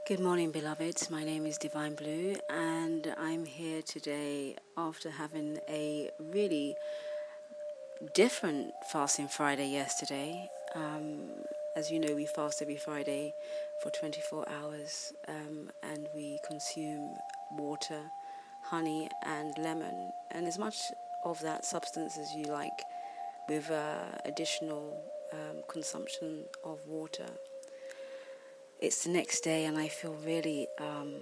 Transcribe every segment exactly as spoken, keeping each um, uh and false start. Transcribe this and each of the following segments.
Good morning, beloveds. My name is Divine Blue, and I'm here today after having a really different fasting Friday yesterday. Um, as you know, we fast every Friday for twenty-four hours, um, and we consume water, honey, and lemon, and as much of that substance as you like, with uh, additional um, consumption of water. It's the next day, and I feel really, um,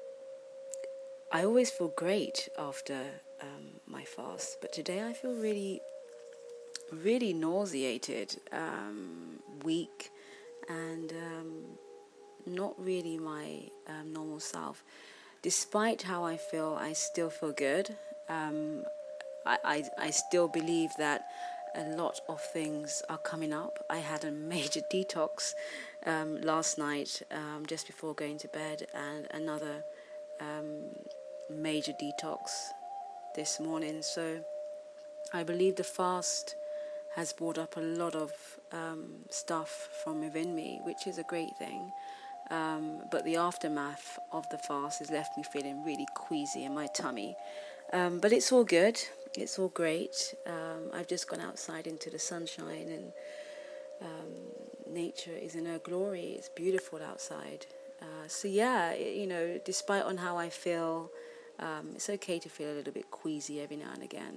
I always feel great after um, my fast, but today I feel really, really nauseated, um, weak, and um, not really my um, normal self. Despite how I feel, I still feel good. Um, I, I, I still believe that a lot of things are coming up. I had a major detox um, last night, um, just before going to bed, and another um, major detox this morning. So I believe the fast has brought up a lot of um, stuff from within me, which is a great thing. Um, but the aftermath of the fast has left me feeling really queasy in my tummy. Um, but it's all good. It's all great. Um, I've just gone outside into the sunshine, and um, nature is in her glory. It's beautiful outside. Uh, so yeah, you know, despite on how I feel, um, it's okay to feel a little bit queasy every now and again.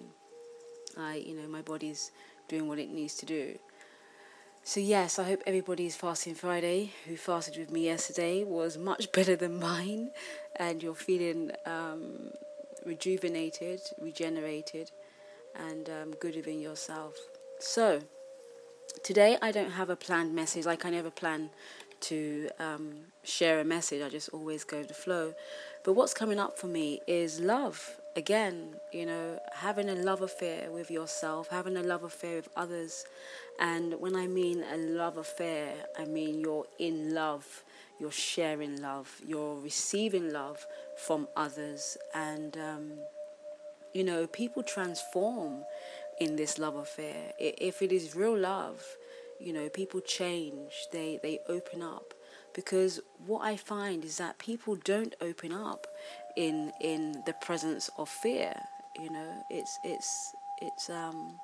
I, you know, my body's doing what it needs to do. So yes, I hope everybody's fasting Friday who fasted with me yesterday was much better than mine, and you're feeling um, rejuvenated, regenerated, and um, good within yourself. So today I don't have a planned message. Like I never plan to um, share a message. I just always go with the flow. But what's coming up for me is love. Again, you know, having a love affair with yourself, having a love affair with others. And when I mean a love affair, I mean you're in love, you're sharing love, you're receiving love from others. And, um, you know, people transform in this love affair. If it is real love, you know, people change, they, they open up. Because what I find is that people don't open up in in the presence of fear. You know, it's it's it's um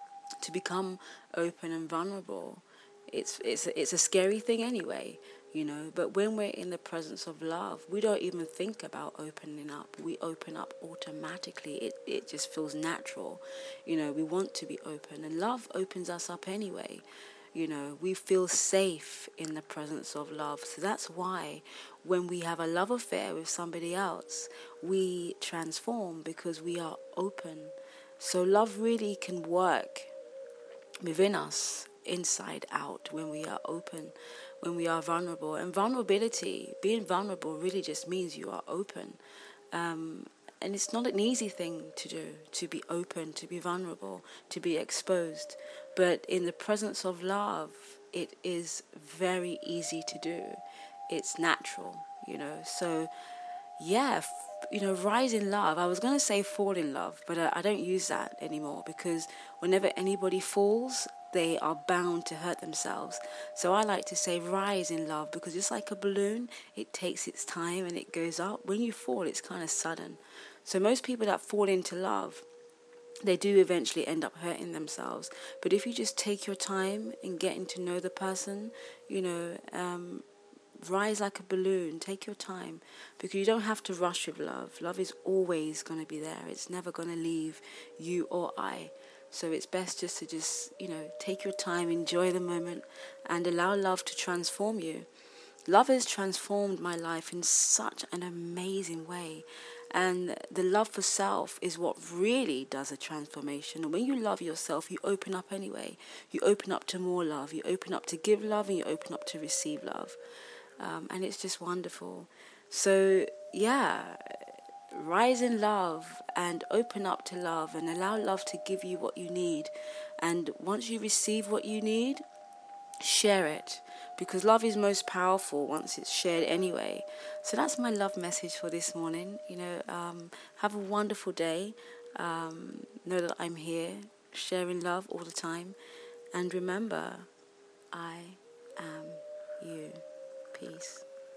to become open and vulnerable. It's it's it's a scary thing anyway, you know. But when we're in the presence of love, we don't even think about opening up. We open up automatically. It it just feels natural, you know. We want to be open, and love opens us up anyway. You know, we feel safe in the presence of love. So that's why when we have a love affair with somebody else, we transform because we are open. So love really can work within us, inside out, when we are open, when we are vulnerable. And vulnerability, being vulnerable really just means you are open. Um, and it's not an easy thing to do, to be open, to be vulnerable, to be exposed. But in the presence of love, it is very easy to do. It's natural, you know. So, yeah, f- you know, rise in love. I was going to say fall in love, but I, I don't use that anymore because whenever anybody falls, they are bound to hurt themselves. So I like to say rise in love because it's like a balloon. It takes its time and it goes up. When you fall, it's kind of sudden. So most people that fall into love, they do eventually end up hurting themselves. But if you just take your time in getting to know the person, you know, um, rise like a balloon. Take your time because you don't have to rush with love. Love is always going to be there. It's never going to leave you or I. So it's best just to just, you know, take your time, enjoy the moment, and allow love to transform you. Love has transformed my life in such an amazing way. And the love for self is what really does a transformation. And when you love yourself, you open up anyway. You open up to more love. You open up to give love, and you open up to receive love. Um, and it's just wonderful. So, yeah, rise in love and open up to love and allow love to give you what you need. And once you receive what you need, share it, because love is most powerful once it's shared anyway. So that's my love message for this morning. You know, um, have a wonderful day. Um, know that I'm here sharing love all the time. And remember, I am you. Peace.